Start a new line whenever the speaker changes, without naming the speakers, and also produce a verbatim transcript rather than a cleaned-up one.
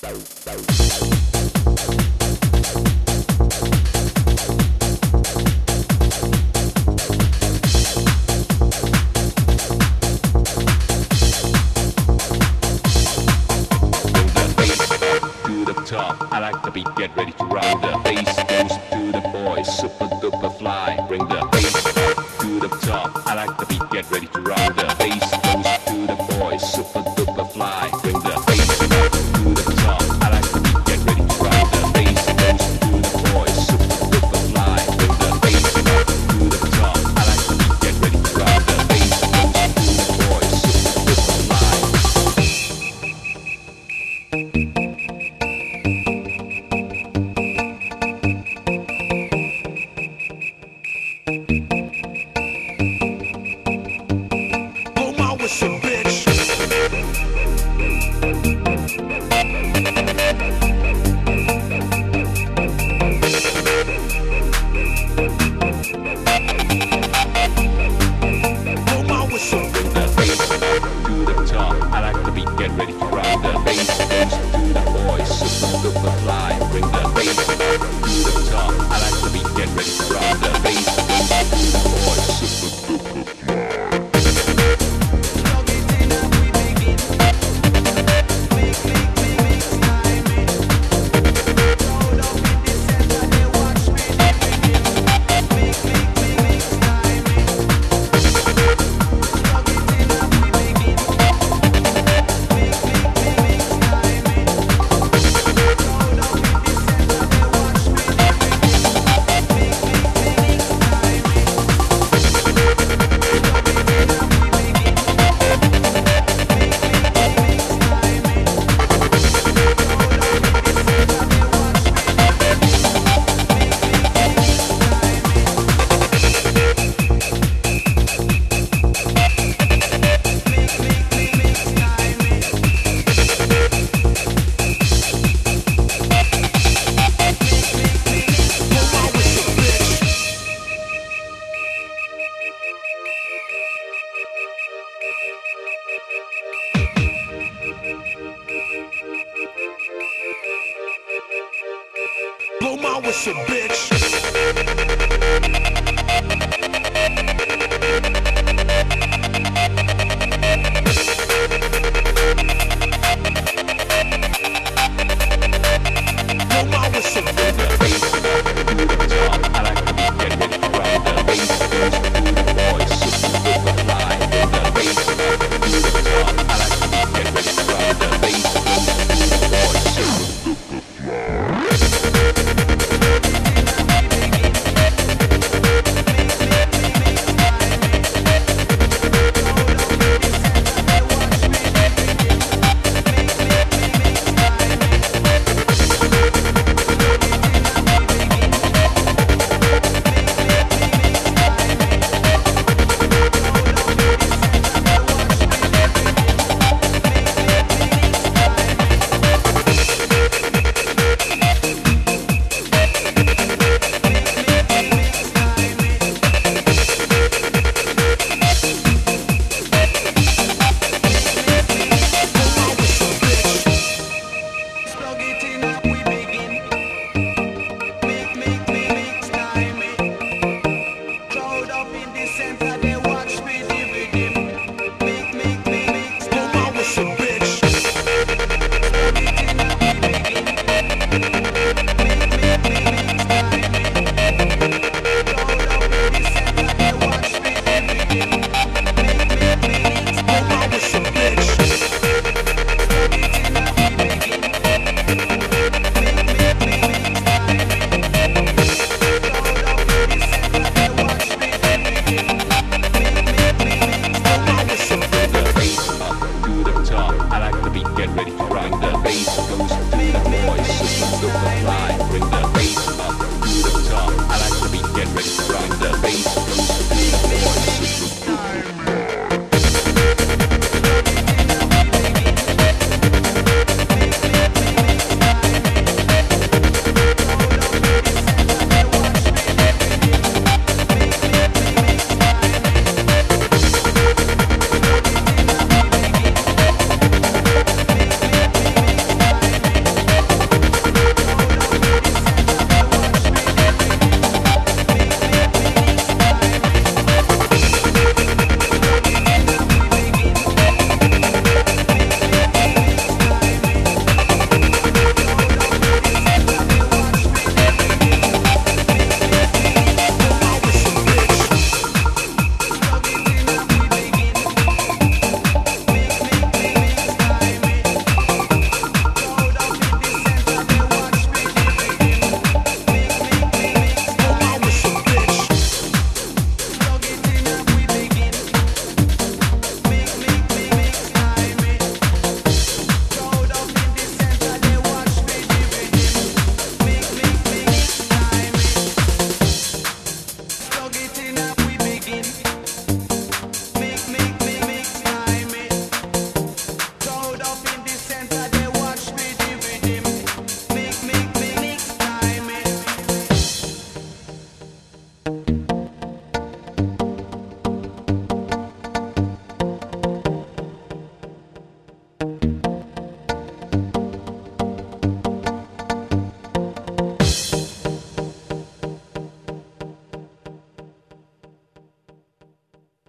I like the beat, get ready to ride. The bass goes to the boys, super duper fly. Bring the bass up to the top. I like the beat, get ready to ride. The bass goes to the boys, super duper fly. Bring the bass up to the top. I like the beat, get ready to ride. The bass goes to the boys, super duper fly. Bring the bass up to the top. I like the beat, get ready to ride. The bass goes to the boys, super duper fly. Blow my whistle, bitch. Blow my whistle, bitch. The bass to the top. I like the beat, get ready to ride. The bass goes to the boys, super duper fly. The bass to the top. I like the beat, get ready to ride. The bass goes to the boys, super